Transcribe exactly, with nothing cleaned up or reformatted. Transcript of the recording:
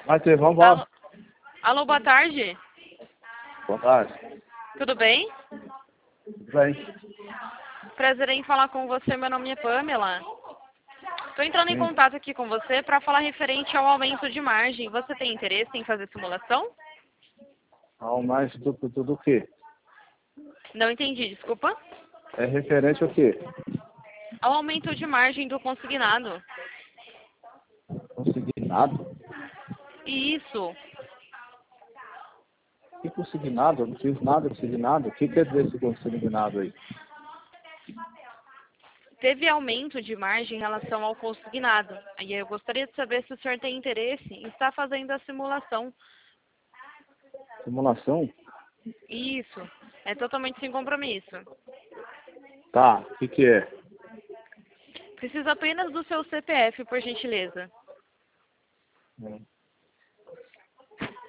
Vai ter, vamos embora. Alô, alô, boa tarde. Boa tarde. Tudo bem? Tudo bem? Prazer em falar com você. Meu nome é Pamela. Estou entrando em Sim. contato aqui com você para falar referente ao aumento de margem. Você tem interesse em fazer simulação? Ao mais do, do, do que? Não entendi, desculpa. É referente ao quê? Ao aumento de margem do consignado. Consignado? Isso. Que consignado? Eu não fiz nada consignado. O que quer dizer esse consignado aí? Teve aumento de margem em relação ao consignado. Aí eu gostaria de saber se o senhor tem interesse em estar fazendo a simulação. Simulação? Isso. É totalmente sem compromisso. Tá, o que que é? Preciso apenas do seu C P F, por gentileza. Hum.